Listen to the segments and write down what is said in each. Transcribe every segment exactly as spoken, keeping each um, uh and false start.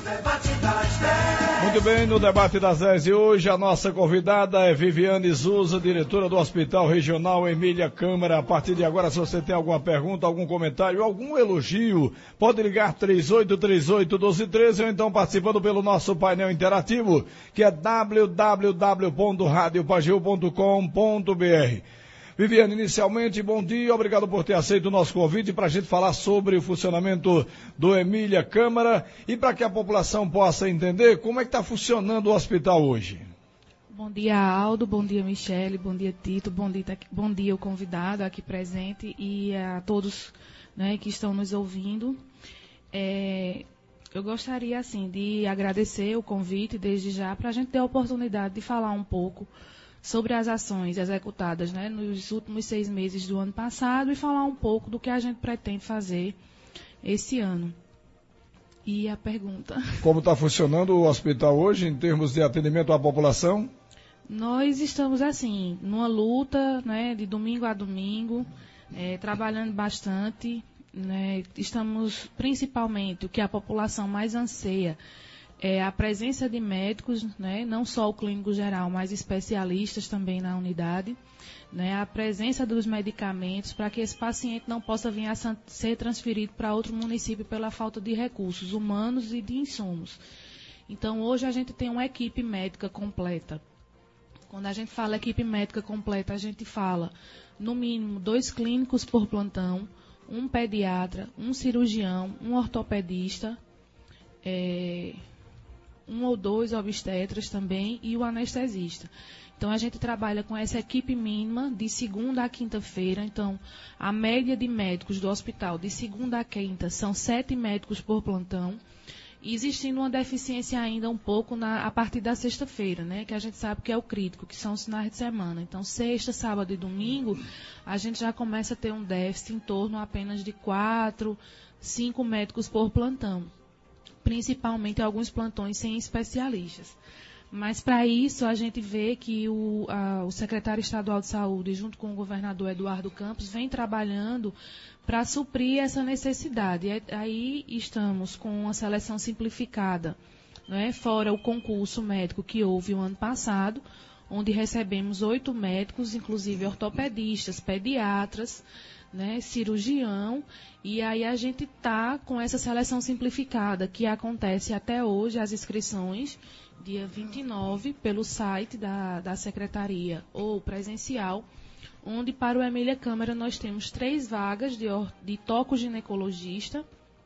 Muito bem, no debate das dez de hoje, a nossa convidada é Viviane Zusa, diretora do Hospital Regional Emília Câmara. A partir de agora, se você tem alguma pergunta, algum comentário, algum elogio, pode ligar três oito três oito, um dois um três ou então participando pelo nosso painel interativo, que é w w w ponto rádio pageu ponto com ponto b r. Viviane, inicialmente, bom dia, obrigado por ter aceito o nosso convite para a gente falar sobre o funcionamento do Emília Câmara e para que a população possa entender como é que está funcionando o hospital hoje. Bom dia, Aldo, bom dia, Michele, bom dia, Tito, bom dia, bom dia o convidado aqui presente e a todos, né, que estão nos ouvindo. É, eu gostaria, assim, de agradecer o convite desde já para a gente ter a oportunidade de falar um pouco sobre as ações executadas, né, nos últimos seis meses do ano passado e falar um pouco do que a gente pretende fazer esse ano. E a pergunta? Como está funcionando o hospital hoje em termos de atendimento à população? Nós estamos, assim, numa luta, né, de domingo a domingo, é, trabalhando bastante, né, estamos principalmente, o que a população mais anseia, é a presença de médicos, né, não só o clínico geral, mas especialistas também na unidade, né, a presença dos medicamentos para que esse paciente não possa vir a ser transferido para outro município pela falta de recursos humanos e de insumos. Então, hoje a gente tem uma equipe médica completa. Quando a gente fala equipe médica completa, a gente fala, no mínimo, dois clínicos por plantão, um pediatra, um cirurgião, um ortopedista, é... um ou dois obstetras também e o anestesista. Então, a gente trabalha com essa equipe mínima de segunda a quinta-feira. Então, a média de médicos do hospital de segunda a quinta são sete médicos por plantão, e existindo uma deficiência ainda um pouco na, a partir da sexta-feira, né, que a gente sabe que é o crítico, que são os finais de semana. Então, sexta, sábado e domingo, a gente já começa a ter um déficit em torno apenas de quatro, cinco médicos por plantão, principalmente alguns plantões sem especialistas. Mas, para isso, a gente vê que o, a, o secretário estadual de saúde, junto com o governador Eduardo Campos, vem trabalhando para suprir essa necessidade. E aí estamos com uma seleção simplificada, né, fora o concurso médico que houve o ano passado, onde recebemos oito médicos, inclusive ortopedistas, pediatras, né, cirurgião, e aí a gente está com essa seleção simplificada, que acontece até hoje, as inscrições, dia vinte e nove, pelo site da, da Secretaria ou presencial, onde para o Emília Câmara nós temos três vagas de, de tocoginecologista,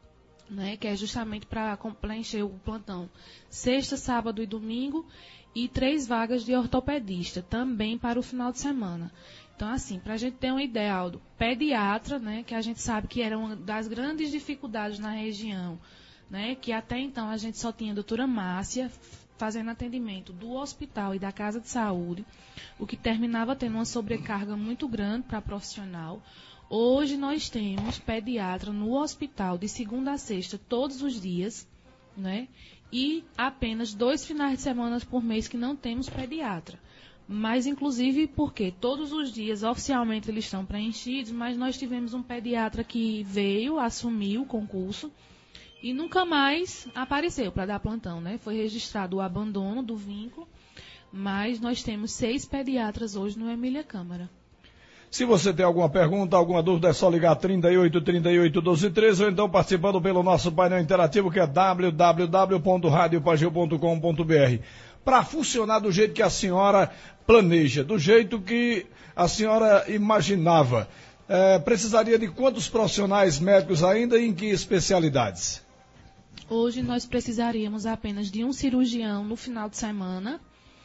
né, que é justamente para preencher o plantão sexta, sábado e domingo, e três vagas de ortopedista, também para o final de semana. Então, assim, para a gente ter uma ideia, Aldo, pediatra, né, que a gente sabe que era uma das grandes dificuldades na região, né, que até então a gente só tinha a doutora Márcia fazendo atendimento do hospital e da casa de saúde, o que terminava tendo uma sobrecarga muito grande para a profissional. Hoje nós temos pediatra no hospital de segunda a sexta, todos os dias, né, e apenas dois finais de semana por mês que não temos pediatra. Mas, inclusive, porque todos os dias, oficialmente, eles estão preenchidos, mas nós tivemos um pediatra que veio, assumiu o concurso e nunca mais apareceu para dar plantão, né? Foi registrado o abandono do vínculo, mas nós temos seis pediatras hoje no Emília Câmara. Se você tem alguma pergunta, alguma dúvida, é só ligar trinta e oito, trinta e oito, doze, treze ou então participando pelo nosso painel interativo, que é w w w ponto rádio pageu ponto com ponto b r. Para funcionar do jeito que a senhora planeja, do jeito que a senhora imaginava, é, precisaria de quantos profissionais médicos ainda e em que especialidades? Hoje nós precisaríamos apenas de um cirurgião no final de semana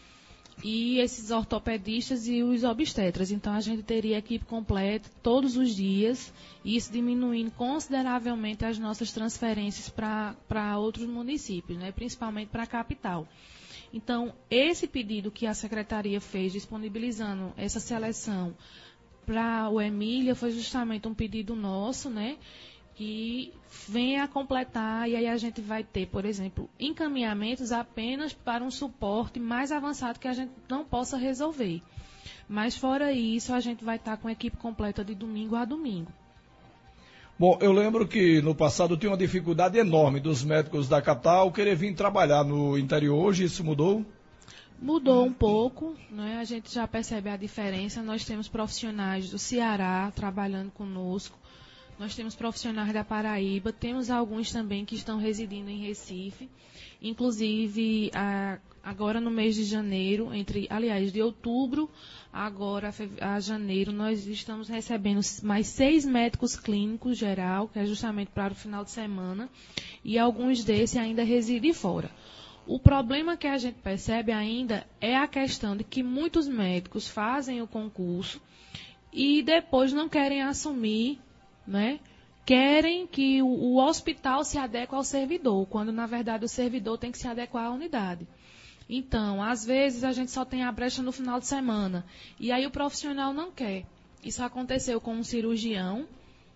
e esses ortopedistas e os obstetras. Então, a gente teria equipe completa todos os dias, e isso diminuindo consideravelmente as nossas transferências para outros municípios, né, principalmente para a capital. Então, esse pedido que a Secretaria fez, disponibilizando essa seleção para o Emília, foi justamente um pedido nosso, né, que venha a completar, e aí a gente vai ter, por exemplo, encaminhamentos apenas para um suporte mais avançado que a gente não possa resolver. Mas fora isso, a gente vai estar com a equipe completa de domingo a domingo. Bom, eu lembro que no passado tinha uma dificuldade enorme dos médicos da capital querer vir trabalhar no interior. Hoje isso mudou? Mudou um pouco, né? A gente já percebe a diferença. Nós temos profissionais do Ceará trabalhando conosco, nós temos profissionais da Paraíba, temos alguns também que estão residindo em Recife. Inclusive, a, agora no mês de janeiro, entre, aliás, de outubro agora a, a janeiro, nós estamos recebendo mais seis médicos clínicos geral, que é justamente para o final de semana, e alguns desses ainda residem fora. O problema que a gente percebe ainda é a questão de que muitos médicos fazem o concurso e depois não querem assumir, né? Querem que o, o hospital se adeque ao servidor, quando na verdade o servidor tem que se adequar à unidade. Então, às vezes a gente só tem a brecha no final de semana e aí o profissional não quer. Isso aconteceu com um cirurgião.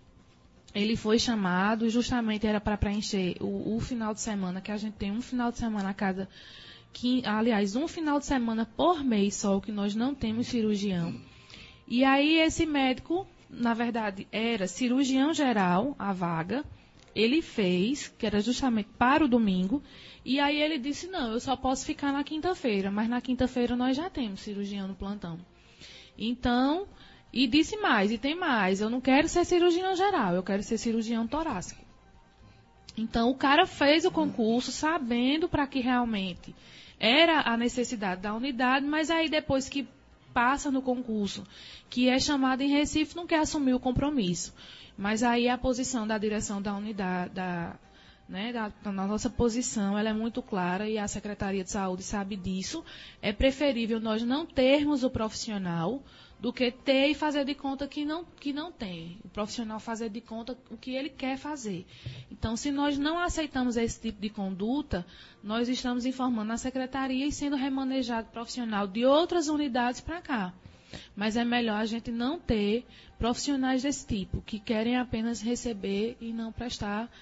Ele foi chamado, justamente era para preencher o, o final de semana, que a gente tem um final de semana a cada, que, aliás, um final de semana por mês só, que nós não temos cirurgião. E aí esse médico, na verdade, era cirurgião geral, a vaga, ele fez, que era justamente para o domingo, e aí ele disse, não, eu só posso ficar na quinta-feira, mas na quinta-feira nós já temos cirurgião no plantão. Então... E disse mais, e tem mais, eu não quero ser cirurgião geral, eu quero ser cirurgião torácico. Então, o cara fez o concurso sabendo para que realmente era a necessidade da unidade, mas aí depois que passa no concurso, que é chamado em Recife, não quer assumir o compromisso. Mas aí a posição da direção da unidade, da, né, da, da nossa posição, ela é muito clara e a Secretaria de Saúde sabe disso. É preferível nós não termos o profissional do que ter e fazer de conta que não, que não tem. O profissional fazer de conta o que ele quer fazer. Então, se nós não aceitamos esse tipo de conduta, nós estamos informando a secretaria e sendo remanejado profissional de outras unidades para cá. Mas é melhor a gente não ter profissionais desse tipo, que querem apenas receber e não prestar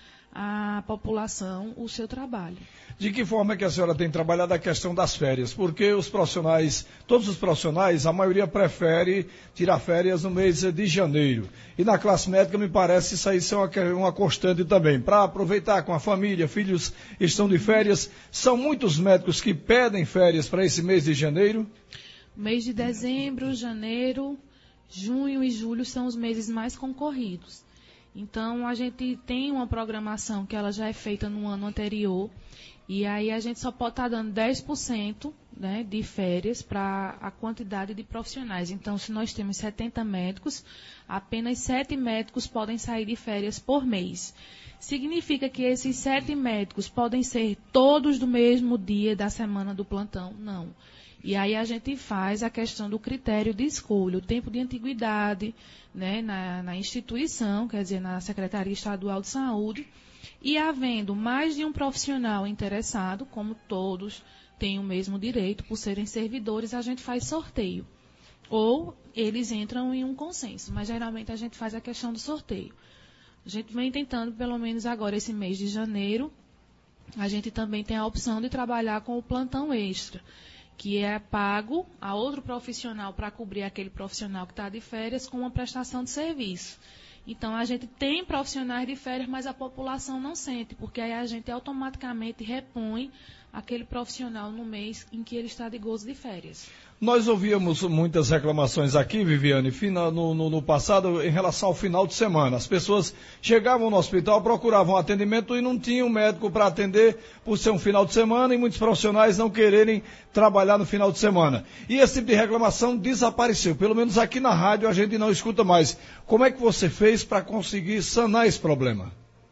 à população o seu trabalho. De que forma que a senhora tem trabalhado a questão das férias? Porque os profissionais, todos os profissionais, a maioria prefere tirar férias no mês de janeiro. E na classe médica, me parece, isso aí é uma, uma constante também. Para aproveitar com a família, filhos estão de férias. São muitos médicos que pedem férias para esse mês de janeiro? Mês de dezembro, janeiro, junho e julho são os meses mais concorridos. Então, a gente tem uma programação que ela já é feita no ano anterior. E aí a gente só pode estar dando dez por cento, né, de férias para a quantidade de profissionais. Então, se nós temos setenta médicos, apenas sete médicos podem sair de férias por mês. Significa que esses sete médicos podem ser todos do mesmo dia da semana do plantão? Não. E aí a gente faz a questão do critério de escolha, o tempo de antiguidade, né, na, na instituição, quer dizer, na Secretaria Estadual de Saúde. E havendo mais de um profissional interessado, como todos têm o mesmo direito por serem servidores, a gente faz sorteio. Ou eles entram em um consenso, mas geralmente a gente faz a questão do sorteio. A gente vem tentando, pelo menos agora, esse mês de janeiro, a gente também tem a opção de trabalhar com o plantão extra, que é pago a outro profissional para cobrir aquele profissional que está de férias com uma prestação de serviço. Então, a gente tem profissionais de férias, mas a população não sente, porque aí a gente automaticamente repõe aquele profissional no mês em que ele está de gozo de férias. Nós ouvíamos muitas reclamações aqui, Viviane, no, no, no passado, em relação ao final de semana. As pessoas chegavam no hospital, procuravam atendimento e não tinham médico para atender por ser um final de semana e muitos profissionais não quererem trabalhar no final de semana. E esse tipo de reclamação desapareceu. Pelo menos aqui na rádio a gente não escuta mais. Como é que você fez para conseguir sanar esse problema?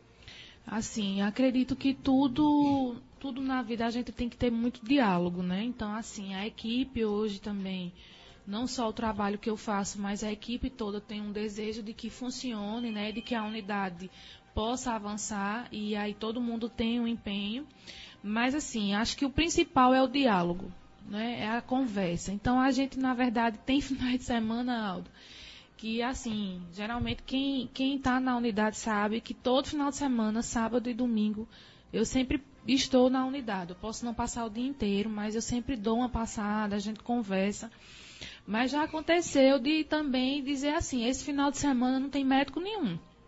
Assim, acredito que tudo... Tudo na vida a gente tem que ter muito diálogo, né? Então, assim, a equipe hoje também, não só o trabalho que eu faço, mas a equipe toda tem um desejo de que funcione, né? De que a unidade possa avançar e aí todo mundo tem um empenho. Mas, assim, acho que o principal é o diálogo, né? É a conversa. Então, a gente, na verdade, tem finais de semana, Aldo, que, assim, geralmente quem quem está na unidade sabe que todo final de semana, sábado e domingo, eu sempre estou na unidade. Eu posso não passar o dia inteiro, mas eu sempre dou uma passada, a gente conversa. Mas já aconteceu de também dizer assim, esse final de semana não tem médico nenhum.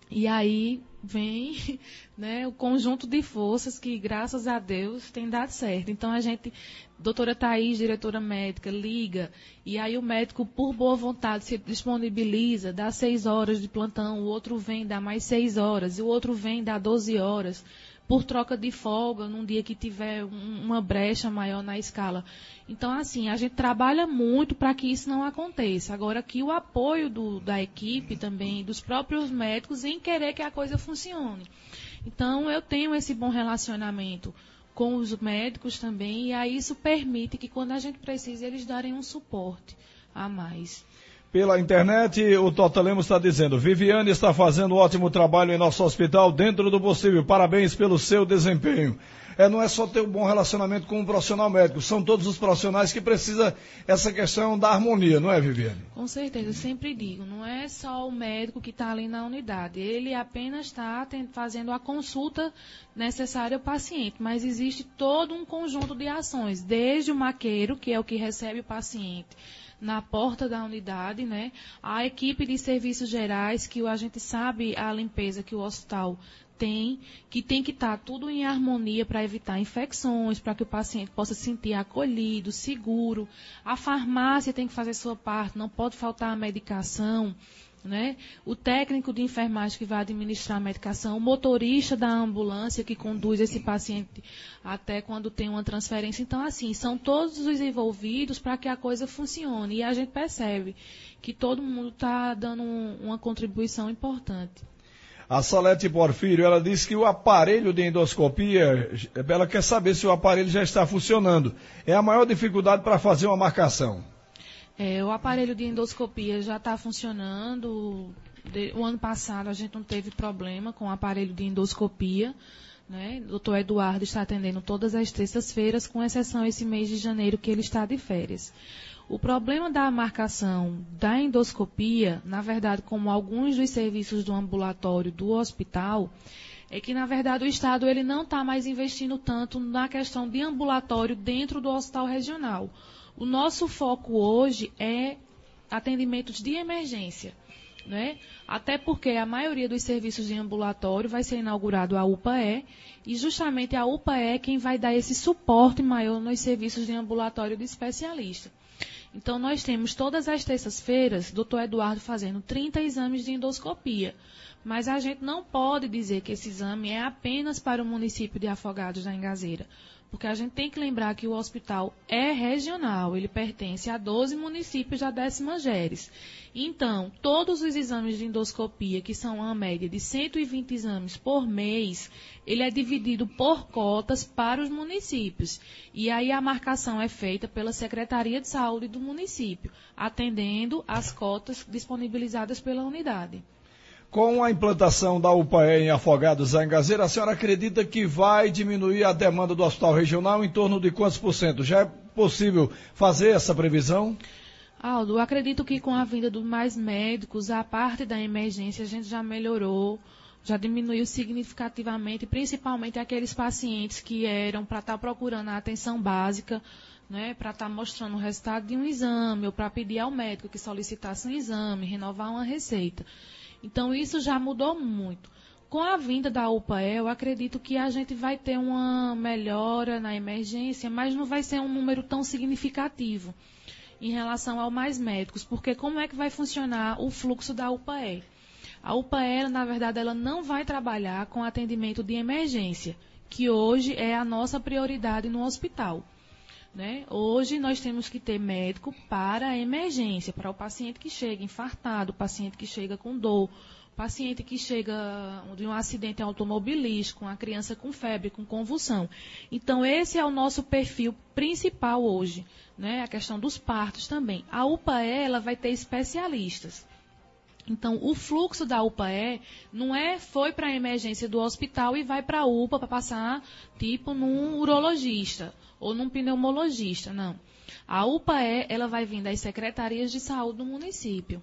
E aí vem, né, o conjunto de forças que, graças a Deus, tem dado certo. Então, a gente, doutora Thaís, diretora médica, liga, e aí o médico, por boa vontade, se disponibiliza, dá seis horas de plantão, o outro vem, dá mais seis horas, e o outro vem, dá doze horas, por troca de folga, num dia que tiver um, uma brecha maior na escala. Então, assim, a gente trabalha muito para que isso não aconteça. Agora, aqui o apoio do, da equipe também, dos próprios médicos, em querer que a coisa funcione. Então, eu tenho esse bom relacionamento com os médicos também, e aí isso permite que, quando a gente precisa, eles darem um suporte a mais. Pela internet, o Tota Lemos está dizendo: Viviane está fazendo um ótimo trabalho em nosso hospital dentro do possível. Parabéns pelo seu desempenho. É, não é só ter um bom relacionamento com um profissional médico, são todos os profissionais que precisam essa questão da harmonia, não é, Viviane? Com certeza, eu sempre digo, não é só o médico que está ali na unidade, ele apenas está fazendo a consulta necessária ao paciente, mas existe todo um conjunto de ações, desde o maqueiro, que é o que recebe o paciente na porta da unidade, né? A equipe de serviços gerais, que a gente sabe a limpeza que o hospital tem, que tem que estar tudo em harmonia para evitar infecções, para que o paciente possa se sentir acolhido, seguro. A farmácia tem que fazer sua parte, não pode faltar a medicação, né? O técnico de enfermagem que vai administrar a medicação, o motorista da ambulância que conduz esse paciente até quando tem uma transferência. Então, assim, são todos os envolvidos para que a coisa funcione. E a gente percebe que todo mundo está dando um, uma contribuição importante. A Salete Porfírio, ela disse que o aparelho de endoscopia, ela quer saber se o aparelho já está funcionando. É a maior dificuldade para fazer uma marcação. É, o aparelho de endoscopia já está funcionando. De, o ano passado a gente não teve problema com o aparelho de endoscopia, né? O doutor Eduardo está atendendo todas as terças-feiras, com exceção esse mês de janeiro que ele está de férias. O problema da marcação da endoscopia, na verdade, como alguns dos serviços do ambulatório do hospital, é que, na verdade, o Estado ele não está mais investindo tanto na questão de ambulatório dentro do hospital regional. O nosso foco hoje é atendimentos de emergência, né? Até porque a maioria dos serviços de ambulatório vai ser inaugurado a U P A E, e justamente a U P A E é quem vai dar esse suporte maior nos serviços de ambulatório de especialista. Então, nós temos todas as terças-feiras, doutor Eduardo fazendo trinta exames de endoscopia. Mas a gente não pode dizer que esse exame é apenas para o município de Afogados da Engazeira. Porque a gente tem que lembrar que o hospital é regional, ele pertence a doze municípios da décima Geres. Então, todos os exames de endoscopia, que são uma média de cento e vinte exames por mês, ele é dividido por cotas para os municípios. E aí a marcação é feita pela Secretaria de Saúde do município, atendendo às cotas disponibilizadas pela unidade. Com a implantação da U P A E em Afogados da Engazeira, a senhora acredita que vai diminuir a demanda do hospital regional em torno de quantos por cento? Já é possível fazer essa previsão? Aldo, eu acredito que com a vinda dos mais médicos, a parte da emergência a gente já melhorou, já diminuiu significativamente, principalmente aqueles pacientes que eram para estar procurando a atenção básica, né, para estar mostrando o resultado de um exame, ou para pedir ao médico que solicitasse um exame, renovar uma receita. Então, isso já mudou muito. Com a vinda da U P A E, eu acredito que a gente vai ter uma melhora na emergência, mas não vai ser um número tão significativo em relação ao mais médicos, porque como é que vai funcionar o fluxo da U P A E? A U P A E, na verdade, ela não vai trabalhar com atendimento de emergência, que hoje é a nossa prioridade no hospital. Né? Hoje nós temos que ter médico para a emergência, para o paciente que chega infartado, o paciente que chega com dor, o paciente que chega de um acidente automobilístico, uma criança com febre, com convulsão. Então, esse é o nosso perfil principal hoje, né? A questão dos partos também. A U P A E ela vai ter especialistas. Então, o fluxo da U P A E não é foi para a emergência do hospital e vai para a U P A para passar, tipo, num urologista ou num pneumologista, não. A U P A E, ela vai vir das secretarias de saúde do município,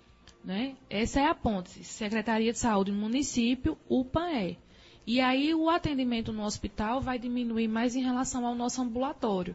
né? Essa é a ponte, Secretaria de Saúde do município, U P A E. E aí o atendimento no hospital vai diminuir mais em relação ao nosso ambulatório.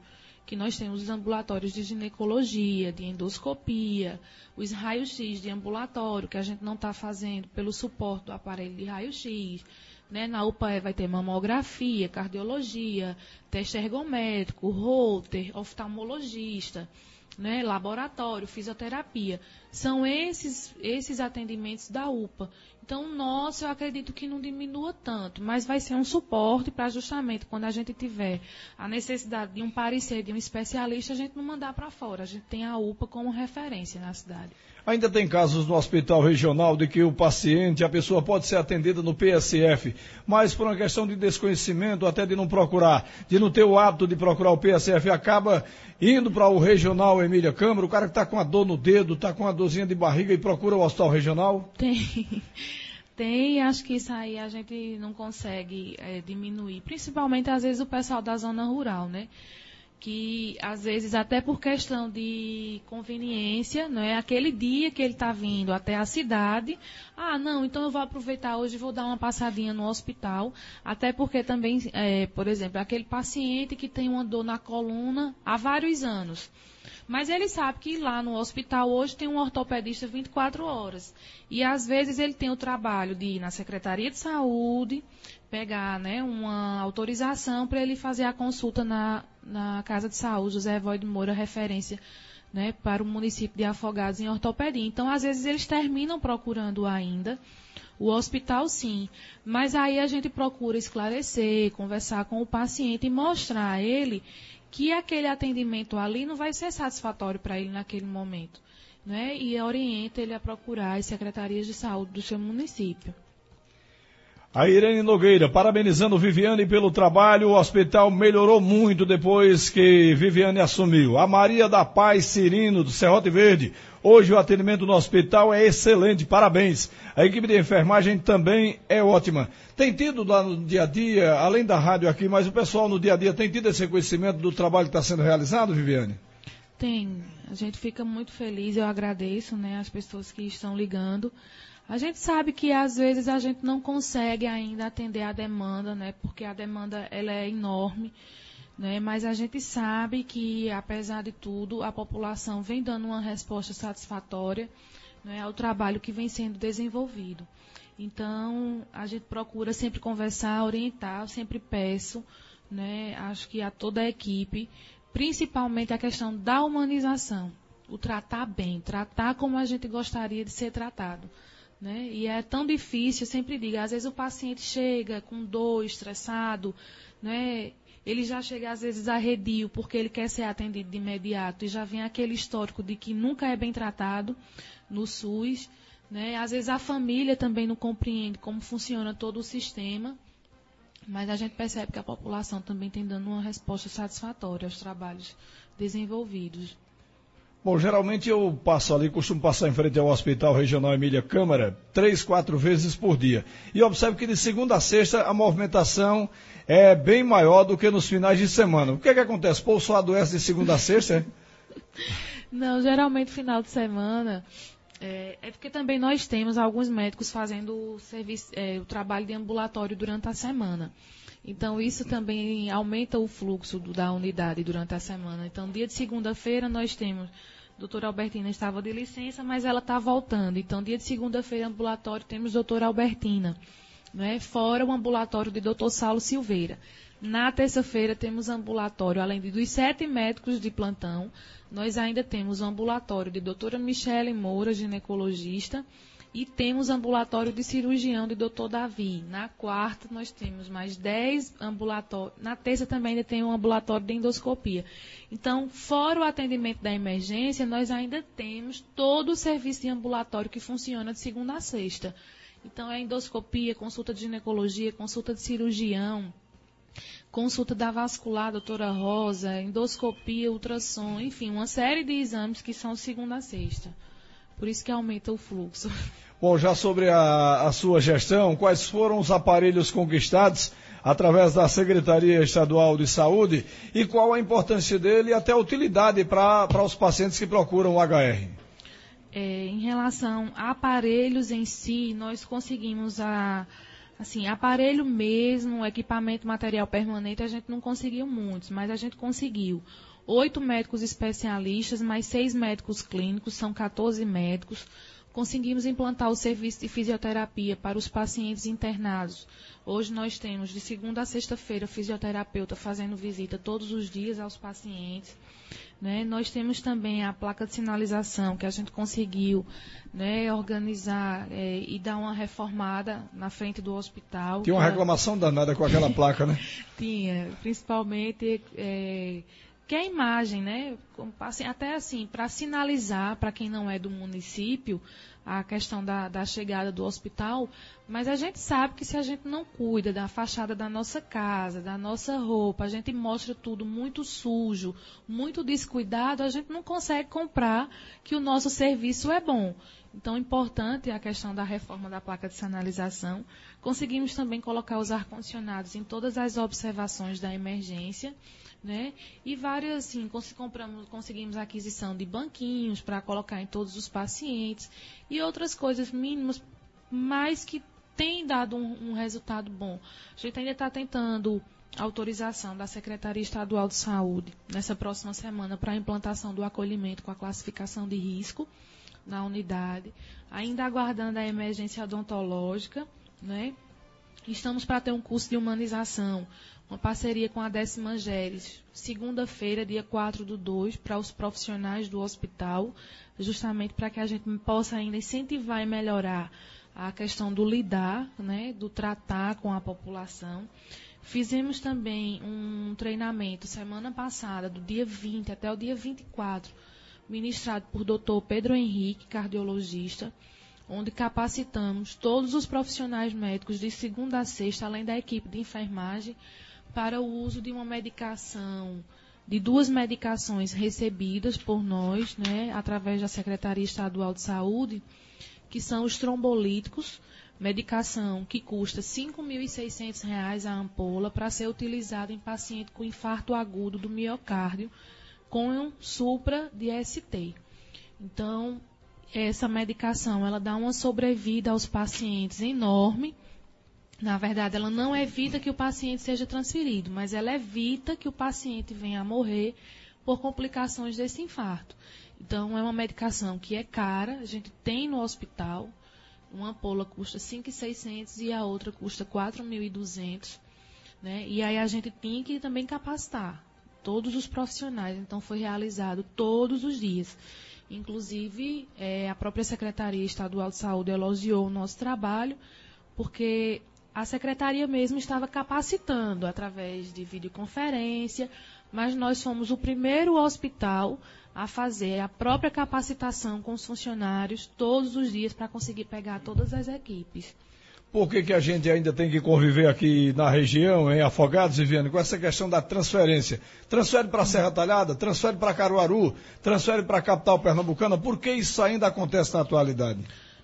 que nós temos os ambulatórios de ginecologia, de endoscopia, os raios-x de ambulatório, que a gente não está fazendo pelo suporte do aparelho de raio-x. Né? Na U P A E vai ter mamografia, cardiologia, teste ergométrico, Holter, oftalmologista, né? Laboratório, fisioterapia. São esses, esses atendimentos da U P A. Então, o nosso, eu acredito que não diminua tanto, mas vai ser um suporte para justamente quando a gente tiver a necessidade de um parecer de um especialista, a gente não mandar para fora. A gente tem a U P A como referência na cidade. Ainda tem casos no hospital regional de que o paciente, a pessoa pode ser atendida no P S F, mas por uma questão de desconhecimento, até de não procurar, de não ter o hábito de procurar o P S F, acaba indo para o regional Emília Câmara, o cara que está com a dor no dedo, está com uma dorzinha de barriga e procura o hospital regional? Tem, tem, acho que isso aí a gente não consegue é, diminuir, principalmente às vezes o pessoal da zona rural, né? Que às vezes até por questão de conveniência, não é? Aquele dia que ele está vindo até a cidade, ah, não, então eu vou aproveitar hoje e vou dar uma passadinha no hospital, até porque também, é, por exemplo, aquele paciente que tem uma dor na coluna há vários anos, mas ele sabe que lá no hospital hoje tem um ortopedista vinte e quatro horas, e às vezes ele tem o trabalho de ir na Secretaria de Saúde, pegar, né, uma autorização para ele fazer a consulta na, na Casa de Saúde José Evóido Moura, referência, né, para o município de Afogados em ortopedia. Então, às vezes, eles terminam procurando ainda o hospital, sim, mas aí a gente procura esclarecer, conversar com o paciente e mostrar a ele que aquele atendimento ali não vai ser satisfatório para ele naquele momento, né, e orienta ele a procurar as secretarias de saúde do seu município. A Irene Nogueira, parabenizando Viviane pelo trabalho, o hospital melhorou muito depois que Viviane assumiu. A Maria da Paz Cirino, do Serrote Verde, hoje o atendimento no hospital é excelente, parabéns. A equipe de enfermagem também é ótima. Tem tido lá no dia a dia, além da rádio aqui, mas o pessoal no dia a dia tem tido esse conhecimento do trabalho que está sendo realizado, Viviane? Tem, a gente fica muito feliz, eu agradeço, né, as pessoas que estão ligando. A gente sabe que às vezes a gente não consegue ainda atender a demanda, né, porque a demanda ela é enorme, né, mas a gente sabe que, apesar de tudo, a população vem dando uma resposta satisfatória, né, ao trabalho que vem sendo desenvolvido. Então, a gente procura sempre conversar, orientar, eu sempre peço, né, acho que a toda a equipe, principalmente a questão da humanização, o tratar bem, tratar como a gente gostaria de ser tratado. Né? E é tão difícil, eu sempre digo, às vezes o paciente chega com dor, estressado, né? Ele já chega às vezes arredio porque ele quer ser atendido de imediato e já vem aquele histórico de que nunca é bem tratado no SUS, né? Às vezes a família também não compreende como funciona todo o sistema, mas a gente percebe que a população também tem dando uma resposta satisfatória aos trabalhos desenvolvidos. Bom, geralmente eu passo ali, costumo passar em frente ao Hospital Regional Emília Câmara três, quatro vezes por dia. E observo que de segunda a sexta a movimentação é bem maior do que nos finais de semana. O que é que acontece? O povo só adoece de segunda a sexta, é? Não, geralmente final de semana é, é porque também nós temos alguns médicos fazendo o, serviço, é, o trabalho de ambulatório durante a semana. Então, isso também aumenta o fluxo do, da unidade durante a semana. Então, dia de segunda-feira, nós temos... A doutora Albertina estava de licença, mas ela está voltando. Então, dia de segunda-feira, ambulatório, temos a doutora Albertina. Né? Fora o ambulatório de doutor Saulo Silveira. Na terça-feira, temos ambulatório, além de dos sete médicos de plantão, nós ainda temos o ambulatório de doutora Michele Moura, ginecologista, e temos ambulatório de cirurgião de doutor Davi. Na quarta, nós temos mais dez ambulatórios. Na terça também ainda tem um ambulatório de endoscopia. Então, fora o atendimento da emergência, nós ainda temos todo o serviço de ambulatório que funciona de segunda a sexta. Então, é endoscopia, consulta de ginecologia, consulta de cirurgião, consulta da vascular, doutora Rosa, endoscopia, ultrassom, enfim, uma série de exames que são de segunda a sexta. Por isso que aumenta o fluxo. Bom, já sobre a, a sua gestão, quais foram os aparelhos conquistados através da Secretaria Estadual de Saúde e qual a importância dele e até a utilidade para os pacientes que procuram o H R? É, em relação a aparelhos em si, nós conseguimos a, Assim, aparelho mesmo, equipamento, material permanente, a gente não conseguiu muitos, mas a gente conseguiu oito médicos especialistas, mais seis médicos clínicos, são quatorze médicos. Conseguimos implantar o serviço de fisioterapia para os pacientes internados. Hoje nós temos, de segunda a sexta-feira, fisioterapeuta fazendo visita todos os dias aos pacientes. Né? Nós temos também a placa de sinalização, que a gente conseguiu, né, organizar é, e dar uma reformada na frente do hospital. Tinha uma reclamação danada com aquela placa, né? Tinha, principalmente... É, que é a imagem, né? Até assim, para sinalizar para quem não é do município a questão da, da chegada do hospital, mas a gente sabe que se a gente não cuida da fachada da nossa casa, da nossa roupa, a gente mostra tudo muito sujo, muito descuidado, a gente não consegue comprar que o nosso serviço é bom. Então, importante a questão da reforma da placa de sinalização. Conseguimos também colocar os ar-condicionados em todas as observações da emergência, né? E várias, assim, cons compramos, conseguimos a aquisição de banquinhos para colocar em todos os pacientes e outras coisas mínimas, mas que tem dado um, um resultado bom. A gente ainda está tentando autorização da Secretaria Estadual de Saúde nessa próxima semana para a implantação do acolhimento com a classificação de risco na unidade, ainda aguardando a emergência odontológica, né? Estamos para ter um curso de humanização, uma parceria com a Décima Geres, segunda-feira, dia quatro do dois, para os profissionais do hospital, justamente para que a gente possa ainda incentivar e melhorar a questão do lidar, né, do tratar com a população. Fizemos também um treinamento semana passada, do dia vinte até o dia vinte e quatro, ministrado por doutor Pedro Henrique, cardiologista, onde capacitamos todos os profissionais médicos de segunda a sexta, além da equipe de enfermagem, para o uso de uma medicação, de duas medicações recebidas por nós, né, através da Secretaria Estadual de Saúde, que são os trombolíticos, medicação que custa cinco mil e seiscentos reais a ampola para ser utilizada em paciente com infarto agudo do miocárdio, com um supra de S T. Então, essa medicação, ela dá uma sobrevida aos pacientes enorme. Na verdade, ela não evita que o paciente seja transferido, mas ela evita que o paciente venha a morrer por complicações desse infarto. Então, é uma medicação que é cara, a gente tem no hospital, uma ampola custa cinco mil e seiscentos reais e a outra custa quatro mil e duzentos reais, né? E aí a gente tem que também capacitar todos os profissionais, então foi realizado todos os dias. Inclusive, é, a própria Secretaria Estadual de Saúde elogiou o nosso trabalho, porque a Secretaria mesmo estava capacitando através de videoconferência, mas nós fomos o primeiro hospital a fazer a própria capacitação com os funcionários todos os dias para conseguir pegar todas as equipes. Por que que a gente ainda tem que conviver aqui na região, em Afogados, Viviane, com essa questão da transferência? Transfere para a Serra Talhada, transfere para Caruaru, transfere para a capital pernambucana. Por que isso ainda acontece na atualidade?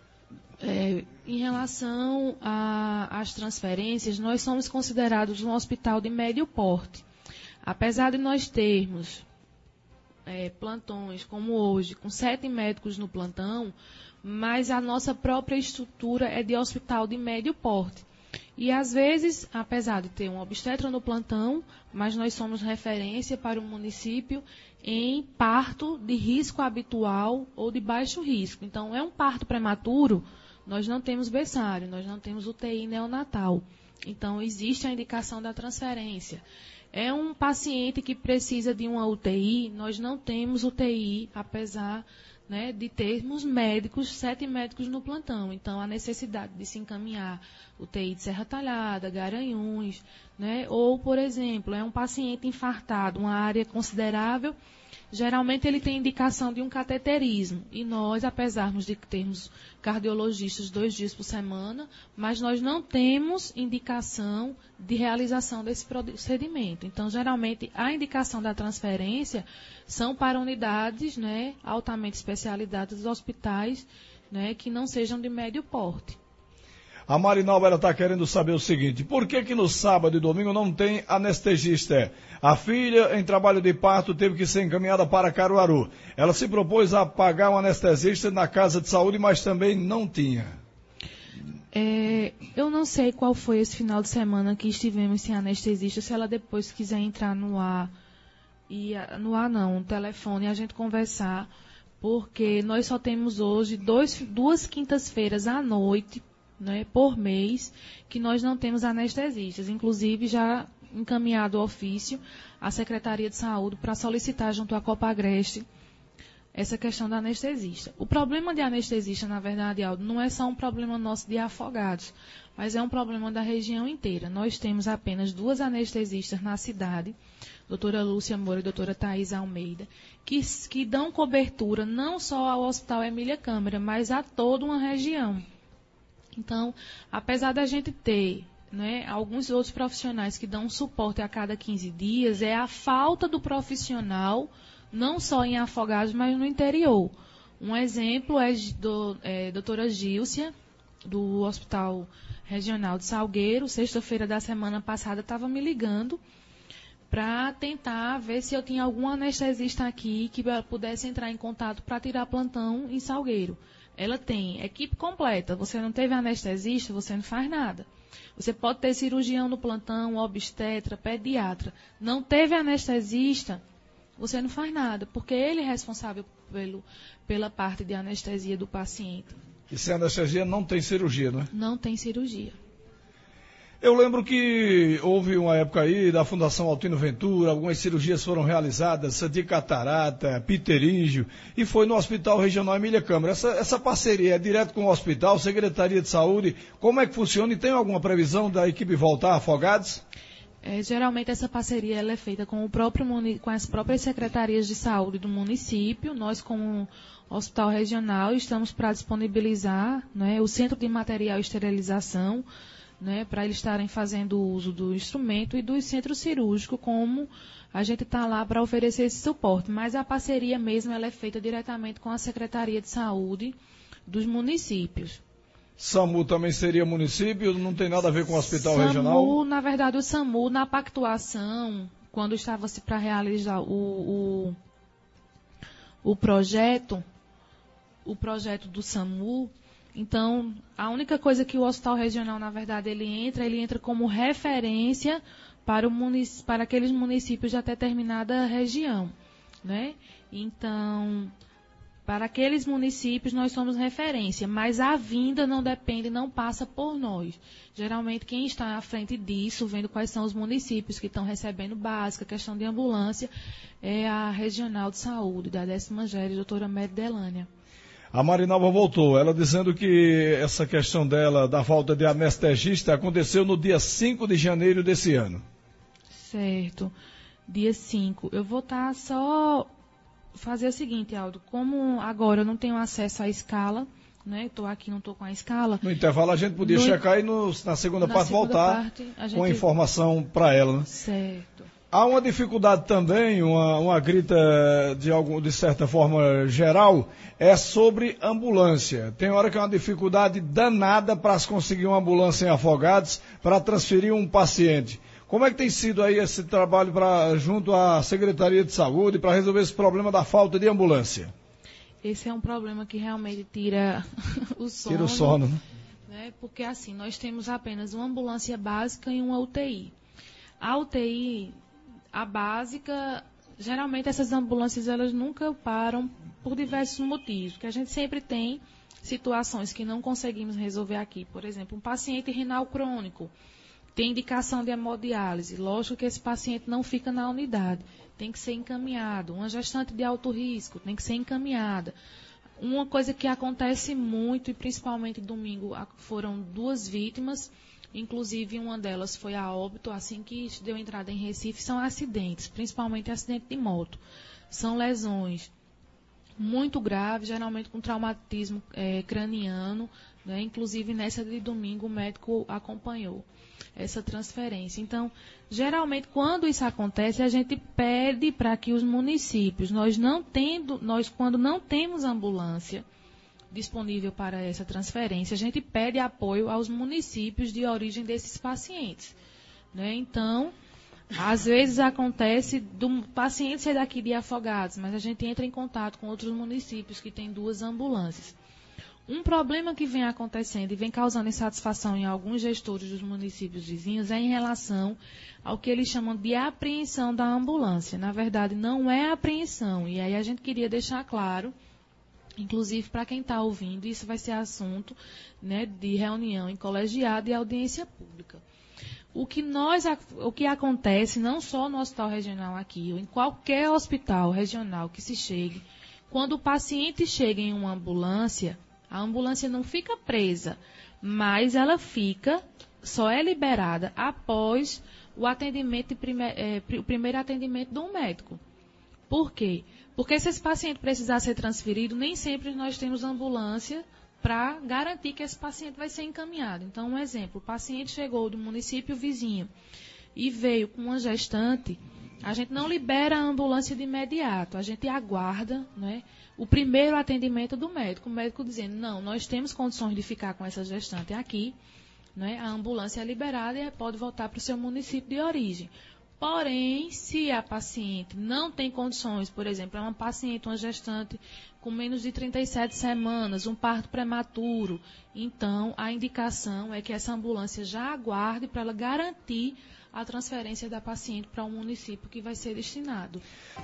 É, em relação às transferências, nós somos considerados um hospital de médio porte. Apesar de nós termos é, plantões, como hoje, com sete médicos no plantão, mas a nossa própria estrutura é de hospital de médio porte. E, às vezes, apesar de ter um obstetra no plantão, mas nós somos referência para o município em parto de risco habitual ou de baixo risco. Então, é um parto prematuro, nós não temos berçário, nós não temos U T I neonatal. Então, existe a indicação da transferência. É um paciente que precisa de uma U T I, nós não temos U T I, apesar, né, de termos médicos, sete médicos no plantão. Então, a necessidade de se encaminhar U T I de Serra Talhada, Garanhuns, né, ou, por exemplo, é um paciente infartado, uma área considerável, geralmente ele tem indicação de um cateterismo. E nós, apesar de termos cardiologistas dois dias por semana, mas nós não temos indicação de realização desse procedimento. Então, geralmente, a indicação da transferência são para unidades, né, altamente especializadas dos hospitais, né, que não sejam de médio porte. A Marinalva está querendo saber o seguinte: por que que no sábado e domingo não tem anestesista? A filha, em trabalho de parto, teve que ser encaminhada para Caruaru. Ela se propôs a pagar um anestesista na casa de saúde, mas também não tinha. É, eu não sei qual foi esse final de semana que estivemos sem anestesista, se ela depois quiser entrar no ar, e no ar não, no telefone, a gente conversar, porque nós só temos hoje dois, duas quintas-feiras à noite, né, por mês, que nós não temos anestesistas. Inclusive, já encaminhado o ofício à Secretaria de Saúde para solicitar junto à Copagreste essa questão da anestesista. O problema de anestesista, na verdade, Aldo, não é só um problema nosso de Afogados, mas é um problema da região inteira. Nós temos apenas duas anestesistas na cidade, doutora Lúcia Moura e doutora Thais Almeida, que, que dão cobertura não só ao Hospital Emília Câmara, mas a toda uma região. Então, apesar da gente ter, né, alguns outros profissionais que dão suporte a cada quinze dias, é a falta do profissional, não só em Afogados, mas no interior. Um exemplo é do, é, doutora Gílcia, do Hospital Regional de Salgueiro, sexta-feira da semana passada, estava me ligando para tentar ver se eu tinha algum anestesista aqui que pudesse entrar em contato para tirar plantão em Salgueiro. Ela tem equipe completa. Você não teve anestesista, você não faz nada. Você pode ter cirurgião no plantão, obstetra, pediatra. Não teve anestesista, você não faz nada, porque ele é responsável pelo, pela parte de anestesia do paciente. E sem anestesia não tem cirurgia, não é? Não tem cirurgia. Eu lembro que houve uma época aí da Fundação Altino Ventura, algumas cirurgias foram realizadas de catarata, pterígio, e foi no Hospital Regional Emília Câmara. Essa, essa parceria é direto com o hospital, Secretaria de Saúde, como é que funciona e tem alguma previsão da equipe voltar a Afogados? É, geralmente essa parceria ela é feita com, o próprio, com as próprias secretarias de saúde do município. Nós, como Hospital Regional, estamos para disponibilizar, né, o Centro de Material e Esterilização, né, para eles estarem fazendo uso do instrumento e do centro cirúrgico, como a gente está lá para oferecer esse suporte. Mas a parceria mesmo ela é feita diretamente com a Secretaria de Saúde dos municípios. SAMU também seria município, não tem nada a ver com o Hospital SAMU, Regional? SAMU, na verdade, o SAMU, na pactuação, quando estava-se para realizar o, o, o projeto, o projeto do SAMU, então, a única coisa que o Hospital Regional, na verdade, ele entra, ele entra como referência para, o munic- para aqueles municípios de determinada região, né? Então, para aqueles municípios nós somos referência, mas a vinda não depende, não passa por nós. Geralmente quem está à frente disso, vendo quais são os municípios que estão recebendo básica, questão de ambulância, é a Regional de Saúde, da décima G E R, doutora Mary Delânia. A Marinalva voltou, ela dizendo que essa questão dela, da falta de anestesista, aconteceu no dia cinco de janeiro desse ano. Certo, dia cinco. Eu vou estar só... fazer o seguinte, Aldo, como agora eu não tenho acesso à escala, né? Estou aqui, não estou com a escala. No intervalo a gente podia no... checar e no, na segunda na parte segunda voltar parte, a gente... com a informação para ela, né? Certo. Há uma dificuldade também, uma, uma grita de, algum, de certa forma geral, é sobre ambulância. Tem hora que é uma dificuldade danada para se conseguir uma ambulância em Afogados para transferir um paciente. Como é que tem sido aí esse trabalho pra, junto à Secretaria de Saúde para resolver esse problema da falta de ambulância? Esse é um problema que realmente tira o sono. Tira o sono, né? né? Porque assim, nós temos apenas uma ambulância básica e uma U T I. A U T I, a básica, geralmente essas ambulâncias elas nunca param por diversos motivos, porque a gente sempre tem situações que não conseguimos resolver aqui. Por exemplo, um paciente renal crônico tem indicação de hemodiálise. Lógico que esse paciente não fica na unidade, tem que ser encaminhado. Uma gestante de alto risco tem que ser encaminhada. Uma coisa que acontece muito, e principalmente domingo foram duas vítimas, inclusive uma delas foi a óbito, assim que deu entrada em Recife, são acidentes, principalmente acidente de moto. São lesões muito graves, geralmente com traumatismo é, craniano, né? Inclusive nessa de domingo o médico acompanhou essa transferência. Então, geralmente, quando isso acontece, a gente pede para que os municípios, nós não tendo, nós quando não temos ambulância disponível para essa transferência, a gente pede apoio aos municípios de origem desses pacientes, né? Então, às vezes acontece do paciente ser daqui de Afogados, mas a gente entra em contato com outros municípios que têm duas ambulâncias. Um problema que vem acontecendo e vem causando insatisfação em alguns gestores dos municípios vizinhos é em relação ao que eles chamam de apreensão da ambulância. Na verdade, não é apreensão. E aí a gente queria deixar claro, inclusive para quem está ouvindo, isso vai ser assunto, né, de reunião em colegiado e audiência pública. O que, nós, o que acontece, não só no hospital regional aqui, ou em qualquer hospital regional que se chegue, quando o paciente chega em uma ambulância, a ambulância não fica presa, mas ela fica, só é liberada após o atendimento, prime, é, o primeiro atendimento de um médico. Por quê? Porque se esse paciente precisar ser transferido, nem sempre nós temos ambulância para garantir que esse paciente vai ser encaminhado. Então, um exemplo, o paciente chegou do município vizinho e veio com uma gestante, a gente não libera a ambulância de imediato, a gente aguarda, né, o primeiro atendimento do médico, o médico dizendo, não, nós temos condições de ficar com essa gestante aqui, né, a ambulância é liberada e pode voltar para o seu município de origem. Porém, se a paciente não tem condições, por exemplo, é uma paciente, uma gestante com menos de trinta e sete semanas, um parto prematuro, então a indicação é que essa ambulância já aguarde para ela garantir a transferência da paciente para o município que vai ser destinado.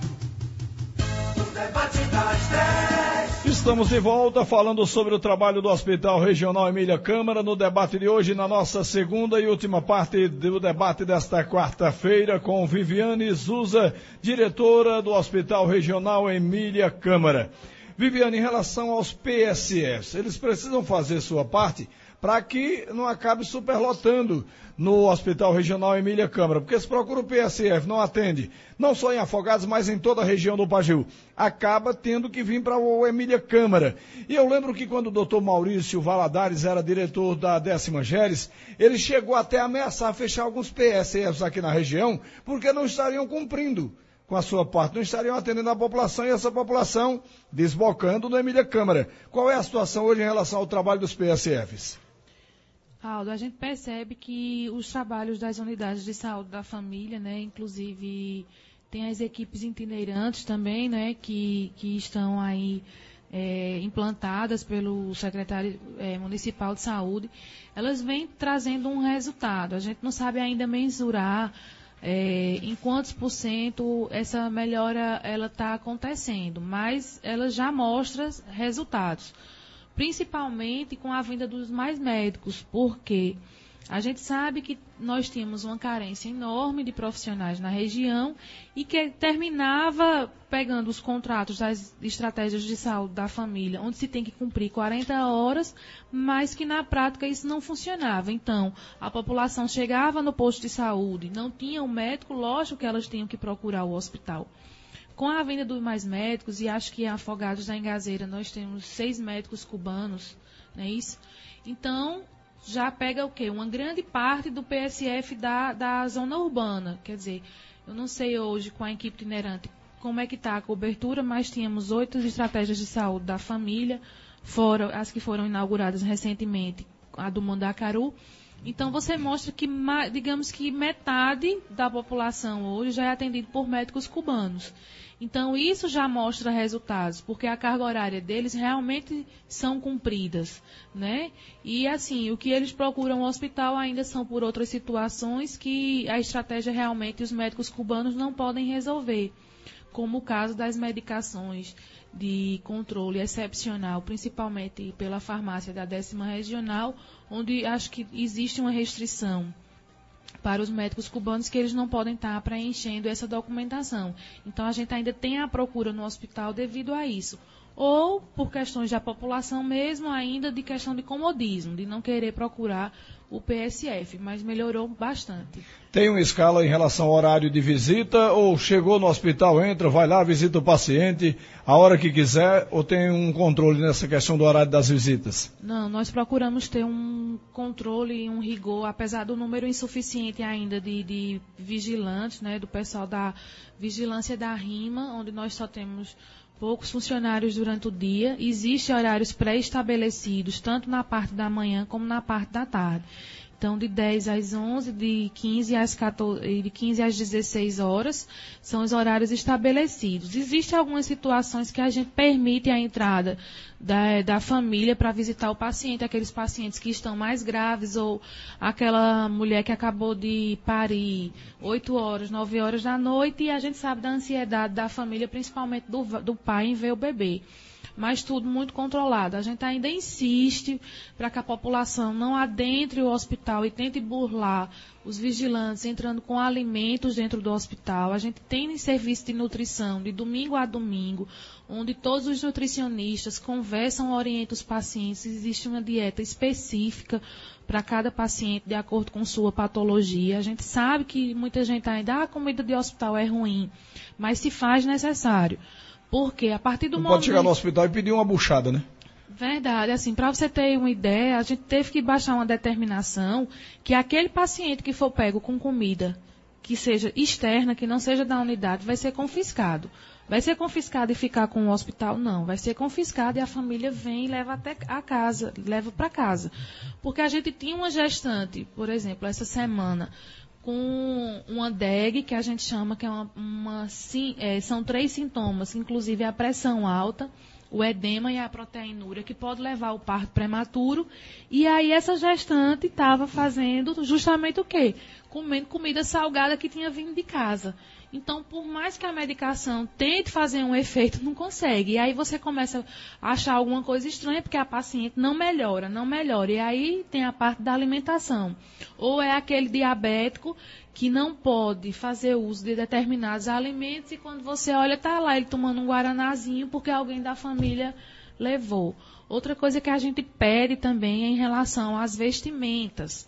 Estamos de volta falando sobre o trabalho do Hospital Regional Emília Câmara no debate de hoje, na nossa segunda e última parte do debate desta quarta-feira, com Viviane Zusa, diretora do Hospital Regional Emília Câmara. Viviane, em relação aos P S Fs, eles precisam fazer sua parte para que não acabe superlotando no Hospital Regional Emília Câmara, porque se procura o P S F, não atende, não só em Afogados, mas em toda a região do Pajeú, acaba tendo que vir para o Emília Câmara. E eu lembro que quando o doutor Maurício Valadares era diretor da Décima Geres, ele chegou até a ameaçar fechar alguns P S Fs aqui na região, porque não estariam cumprindo com a sua parte, não estariam atendendo a população e essa população desbocando no Emília Câmara. Qual é a situação hoje em relação ao trabalho dos P S Fs? Aldo, a gente percebe que os trabalhos das unidades de saúde da família, né, inclusive tem as equipes itinerantes também, né, que, que estão aí é, implantadas pelo secretário é, municipal de saúde, elas vêm trazendo um resultado. A gente não sabe ainda mensurar é, em quantos por cento essa melhora ela está acontecendo, mas ela já mostra resultados. Principalmente com a vinda dos mais médicos, porque a gente sabe que nós tínhamos uma carência enorme de profissionais na região e que terminava pegando os contratos das estratégias de saúde da família, onde se tem que cumprir quarenta horas, mas que na prática isso não funcionava. Então, a população chegava no posto de saúde, não tinha um médico, lógico que elas tinham que procurar o hospital. Com a vinda dos mais médicos, e acho que em Afogados da Engazeira nós temos seis médicos cubanos, não é isso? Então, já pega o quê? Uma grande parte do P S F da, da zona urbana. Quer dizer, eu não sei hoje com a equipe itinerante como é que está a cobertura, mas tínhamos oito estratégias de saúde da família, fora as que foram inauguradas recentemente, a do Mandacaru. Então, você mostra que, digamos que metade da população hoje já é atendida por médicos cubanos. Então, isso já mostra resultados, porque a carga horária deles realmente são cumpridas, né? E, assim, o que eles procuram no hospital ainda são por outras situações que a estratégia realmente os médicos cubanos não podem resolver, como o caso das medicações de controle excepcional, principalmente pela farmácia da décima regional, onde acho que existe uma restrição para os médicos cubanos que eles não podem estar preenchendo essa documentação. Então, a gente ainda tem a procura no hospital devido a isso. Ou por questões da população mesmo, ainda de questão de comodismo, de não querer procurar o P S F, mas melhorou bastante. Tem uma escala em relação ao horário de visita, ou chegou no hospital, entra, vai lá, visita o paciente a hora que quiser, ou tem um controle nessa questão do horário das visitas? Não, nós procuramos ter um controle e um rigor, apesar do número insuficiente ainda de, de vigilantes, né, do pessoal da vigilância da RIMA, onde nós só temos poucos funcionários durante o dia. Existem horários pré-estabelecidos, tanto na parte da manhã como na parte da tarde. Então, de dez às onze, de quinze às quatorze, de quinze às dezesseis horas, são os horários estabelecidos. Existem algumas situações que a gente permite a entrada da, da família para visitar o paciente, aqueles pacientes que estão mais graves, ou aquela mulher que acabou de parir oito horas, nove horas da noite, e a gente sabe da ansiedade da família, principalmente do, do pai, em ver o bebê. Mas tudo muito controlado. A gente ainda insiste para que a população não adentre o hospital e tente burlar os vigilantes entrando com alimentos dentro do hospital. A gente tem serviço de nutrição de domingo a domingo, onde todos os nutricionistas conversam, orientam os pacientes. Existe uma dieta específica para cada paciente de acordo com sua patologia. A gente sabe que muita gente ainda, ah, a comida de hospital é ruim, mas se faz necessário. Porque a partir do não momento... pode chegar no hospital e pedir uma buchada, né? Verdade. Assim, para você ter uma ideia, a gente teve que baixar uma determinação que aquele paciente que for pego com comida que seja externa, que não seja da unidade, vai ser confiscado. Vai ser confiscado e ficar com o hospital? Não. Vai ser confiscado e a família vem e leva até a casa, leva para casa. Porque a gente tinha uma gestante, por exemplo, essa semana, com uma D E G, que a gente chama, que é uma, uma sim, é, são três sintomas, inclusive a pressão alta, o edema e a proteinúria, que pode levar ao parto prematuro. E aí essa gestante estava fazendo justamente o quê? Comendo comida salgada que tinha vindo de casa. Então, por mais que a medicação tente fazer um efeito, não consegue. E aí você começa a achar alguma coisa estranha, porque a paciente não melhora, não melhora. E aí tem a parte da alimentação. Ou é aquele diabético que não pode fazer uso de determinados alimentos e quando você olha, está lá ele tomando um guaranazinho porque alguém da família levou. Outra coisa que a gente pede também é em relação às vestimentas,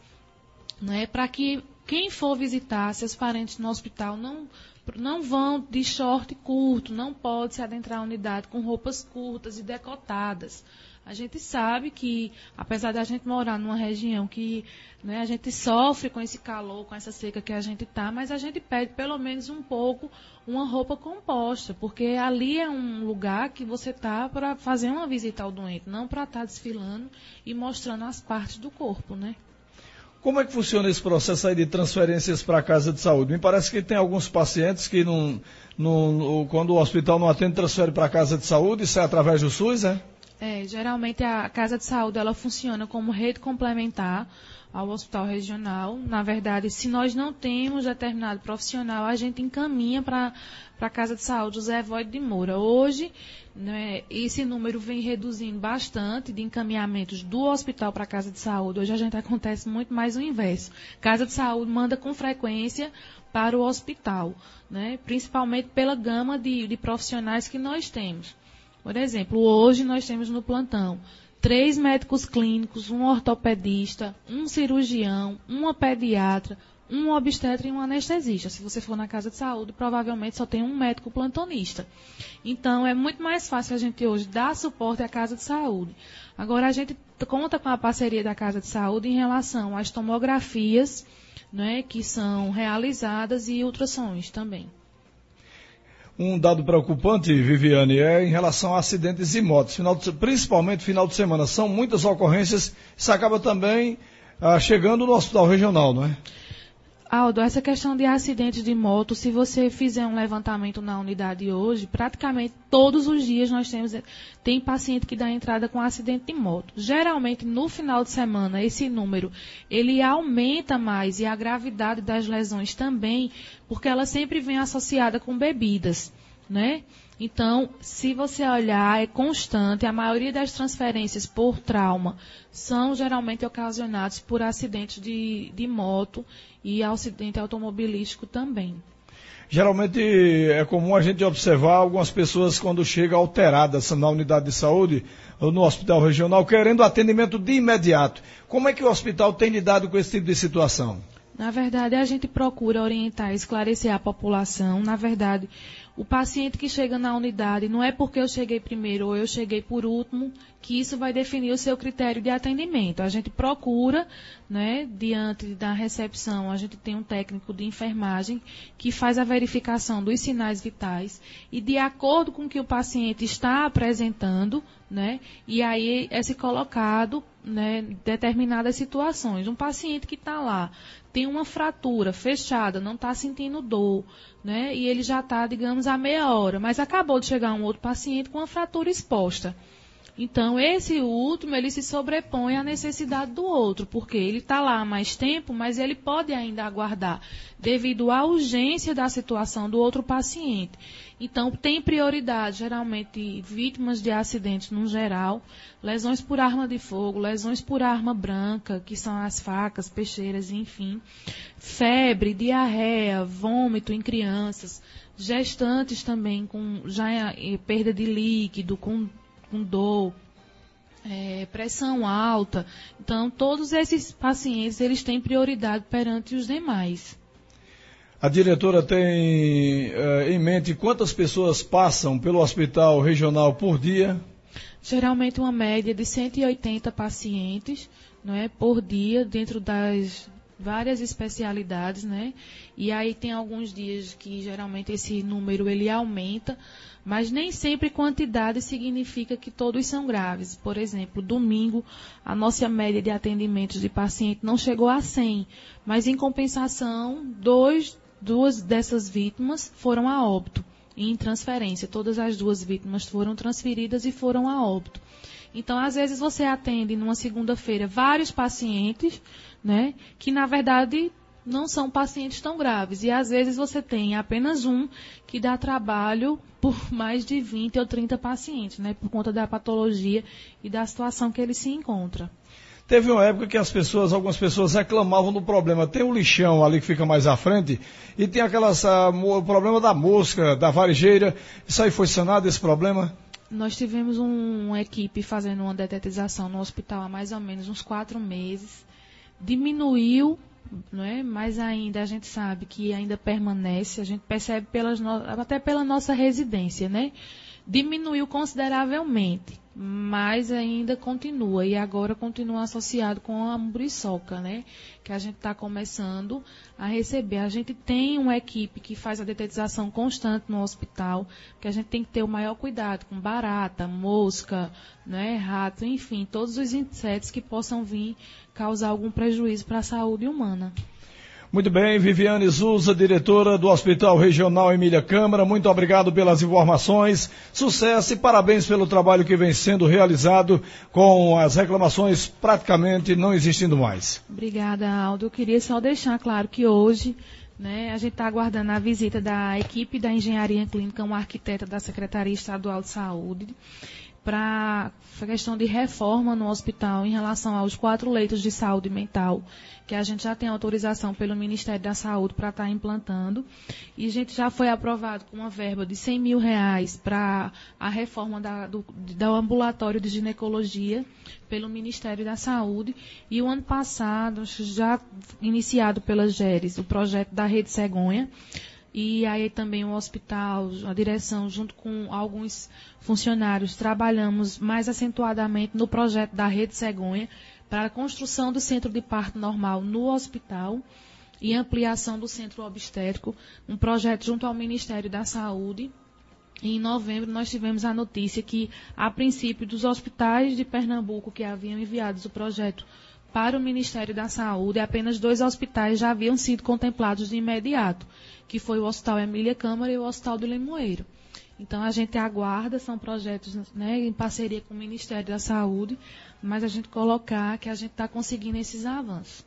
né? Para que quem for visitar seus parentes no hospital não... não vão de short curto, não pode se adentrar a unidade com roupas curtas e decotadas. A gente sabe que, apesar da gente morar numa região que, né, a gente sofre com esse calor, com essa seca que a gente está, mas a gente pede pelo menos um pouco uma roupa composta, porque ali é um lugar que você está para fazer uma visita ao doente, não para estar desfilando e mostrando as partes do corpo, né? Como é que funciona esse processo aí de transferências para a casa de saúde? Me parece que tem alguns pacientes que, não, não, quando o hospital não atende, transfere para a casa de saúde, isso é através do SUS, é? É, geralmente a casa de saúde ela funciona como rede complementar ao hospital regional. Na verdade, se nós não temos determinado profissional, a gente encaminha para a casa de saúde José Voide de Moura. Hoje, né, esse número vem reduzindo bastante de encaminhamentos do hospital para a casa de saúde. Hoje a gente acontece muito mais o inverso. Casa de saúde manda com frequência para o hospital, né, principalmente pela gama de, de profissionais que nós temos. Por exemplo, hoje nós temos no plantão três médicos clínicos, um ortopedista, um cirurgião, uma pediatra, um obstetra e um anestesista. Se você for na casa de saúde, provavelmente só tem um médico plantonista. Então, é muito mais fácil a gente hoje dar suporte à casa de saúde. Agora, a gente conta com a parceria da casa de saúde em relação às tomografias, né, que são realizadas e ultrassons também. Um dado preocupante, Viviane, é em relação a acidentes e motos, final de, principalmente final de semana. São muitas ocorrências, isso acaba também ah, chegando no hospital regional, não é? Aldo, essa questão de acidentes de moto, se você fizer um levantamento na unidade hoje, praticamente todos os dias nós temos tem paciente que dá entrada com acidente de moto. Geralmente, no final de semana, esse número, ele aumenta mais e a gravidade das lesões também, porque ela sempre vem associada com bebidas, né? Então, se você olhar, é constante, a maioria das transferências por trauma são geralmente ocasionados por acidentes de, de moto e acidente automobilístico também. Geralmente é comum a gente observar algumas pessoas quando chegam alteradas na unidade de saúde ou no hospital regional, querendo atendimento de imediato. Como é que o hospital tem lidado com esse tipo de situação? Na verdade, a gente procura orientar, esclarecer a população. Na verdade, o paciente que chega na unidade, não é porque eu cheguei primeiro ou eu cheguei por último, que isso vai definir o seu critério de atendimento. A gente procura, né, diante da recepção, a gente tem um técnico de enfermagem que faz a verificação dos sinais vitais e de acordo com o que o paciente está apresentando, né, e aí é se colocado né, determinadas situações. Um paciente que está lá, tem uma fratura fechada, não está sentindo dor, né, e ele já está, digamos, há meia hora, mas acabou de chegar um outro paciente com uma fratura exposta. Então, esse último, ele se sobrepõe à necessidade do outro, porque ele está lá há mais tempo, mas ele pode ainda aguardar, devido à urgência da situação do outro paciente. Então, tem prioridade, geralmente, vítimas de acidentes no geral, lesões por arma de fogo, lesões por arma branca, que são as facas, peixeiras, enfim, febre, diarreia, vômito em crianças, gestantes também com já perda de líquido, com com dor, é, pressão alta. Então, todos esses pacientes, eles têm prioridade perante os demais. A diretora tem uh, em mente quantas pessoas passam pelo hospital regional por dia? Geralmente uma média de cento e oitenta pacientes, não é, por dia, dentro das várias especialidades, né? E aí tem alguns dias que geralmente esse número ele aumenta, mas nem sempre quantidade significa que todos são graves. Por exemplo, domingo, a nossa média de atendimentos de paciente não chegou a cem, mas em compensação, dois, duas dessas vítimas foram a óbito, em transferência. Todas as duas vítimas foram transferidas e foram a óbito. Então, às vezes você atende numa segunda-feira vários pacientes, né, que na verdade não são pacientes tão graves. E às vezes você tem apenas um que dá trabalho por mais de vinte ou trinta pacientes, né, por conta da patologia e da situação que ele se encontra. Teve uma época que as pessoas, algumas pessoas reclamavam do problema. Tem o lixão ali que fica mais à frente e tem aquelas, a, o problema da mosca, da varejeira. Isso aí foi sanado, esse problema? Nós tivemos um, uma equipe fazendo uma detetização no hospital há mais ou menos uns quatro meses. Diminuiu, não é? Mas ainda a gente sabe que ainda permanece, a gente percebe pelas no... até pela nossa residência, né? Diminuiu consideravelmente, mas ainda continua, e agora continua associado com a muriçoca, né? Que a gente está começando a receber. A gente tem uma equipe que faz a detetização constante no hospital, que a gente tem que ter o maior cuidado com barata, mosca, né? Rato, enfim, todos os insetos que possam vir causar algum prejuízo para a saúde humana. Muito bem, Viviane Zusa, diretora do Hospital Regional Emília Câmara, muito obrigado pelas informações, sucesso e parabéns pelo trabalho que vem sendo realizado com as reclamações praticamente não existindo mais. Obrigada, Aldo. Eu queria só deixar claro que hoje, né, a gente está aguardando a visita da equipe da Engenharia Clínica, uma arquiteta da Secretaria Estadual de Saúde, para a questão de reforma no hospital em relação aos quatro leitos de saúde mental, que a gente já tem autorização pelo Ministério da Saúde para estar implantando. E a gente já foi aprovado com uma verba de cem mil reais para a reforma da, do, do ambulatório de ginecologia pelo Ministério da Saúde. E o ano passado, já iniciado pela GERES, o projeto da Rede Cegonha, e aí também o hospital, a direção, junto com alguns funcionários, trabalhamos mais acentuadamente no projeto da Rede Cegonha para a construção do centro de parto normal no hospital e ampliação do centro obstétrico, um projeto junto ao Ministério da Saúde. E em novembro nós tivemos a notícia que, a princípio, dos hospitais de Pernambuco que haviam enviado o projeto para o Ministério da Saúde, apenas dois hospitais já haviam sido contemplados de imediato, que foi o Hospital Emília Câmara e o Hospital do Limoeiro. Então, a gente aguarda, são projetos, né, em parceria com o Ministério da Saúde, mas a gente colocar que a gente está conseguindo esses avanços.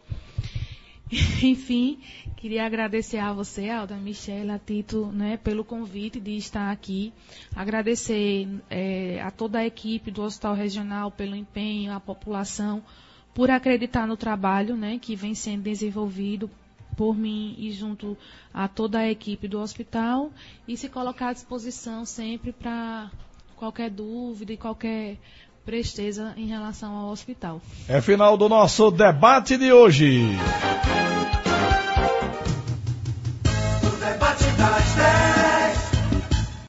Enfim, queria agradecer a você, Alda, Michele, a Tito, né, pelo convite de estar aqui. Agradecer é, a toda a equipe do Hospital Regional pelo empenho, a população, por acreditar no trabalho, né, que vem sendo desenvolvido por mim e junto a toda a equipe do hospital, e se colocar à disposição sempre para qualquer dúvida e qualquer presteza em relação ao hospital. É final do nosso debate de hoje.